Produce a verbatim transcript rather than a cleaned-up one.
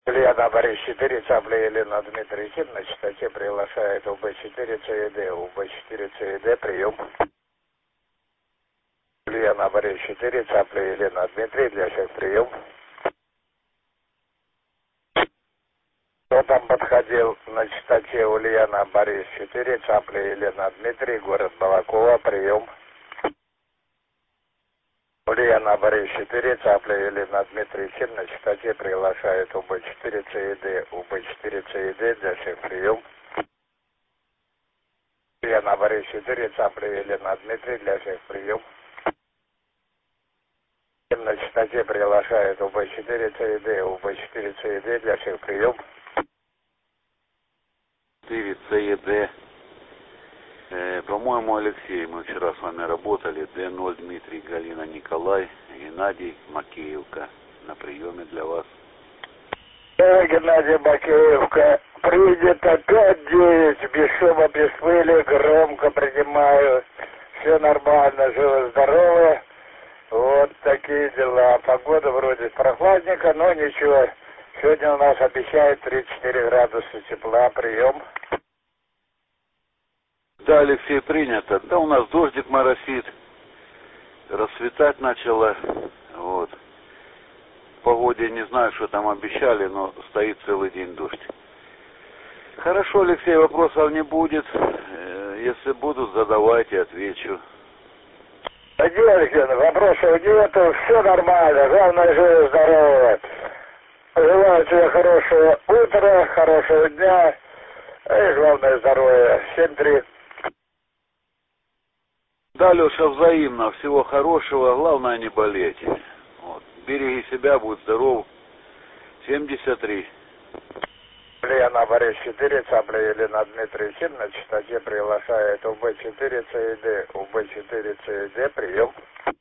Ульяна Борис четыре, Цапля Елена Дмитрий Ким, на частоте приглашает У Б четыре ЦЕД, У Б четыре ЦЕД, прием. Ульяна Борис четыре, Цапля Елена Дмитрий, для всех прием. Кто там подходил на частоте Ульяна Борис четыре, Цапля Елена Дмитрий, город Балакова, прием. Ульяна Борис четыре, Цапля Елена Дмитрий Ким, на частоте приглашает У Б четыре ЦЕД, У Б четыре ЦЕД, для всех прием. Ульяна Борис четыре, Цапля Елена Дмитрий, для всех прием. На частоте приглашает У Б четыре ЦЕД, У Б четыре ЦЕД, для всех прием. четыре ЦЕД. Э, по-моему, Алексей, мы вчера с вами работали. Д ноль Дмитрий, Галина Николай, Геннадий, Макеевка. На приеме для вас. Э, Геннадий Макеевка. Придет опять девять, без шума, без пыли, громко принимаю. Все нормально, живо-здорово. Вот такие дела. Погода вроде прохладненько, но ничего. Сегодня у нас обещают тридцать четыре градуса тепла. Прием. Да, Алексей, принято. Да, у нас дождик моросит. Расцветать начало. Вот. В погоде не знаю, что там обещали, но стоит целый день дождь. Хорошо, Алексей, вопросов не будет. Если будут, задавайте, отвечу. Владимир Алексеевич, вопросов нету, все нормально, главное, живо здорово. Желаю тебе хорошего утра, хорошего дня, и главное здоровья. семь три. Да, Леша, взаимно. Всего хорошего. Главное не болеть. Вот. Береги себя, будь здоров. семьдесят три. Ульяна Борис четыре, Цапля Елена Дмитрий Ким, на частоте приглашает У Б четыре ЦЕД, У Б четыре ЦЕД, прием.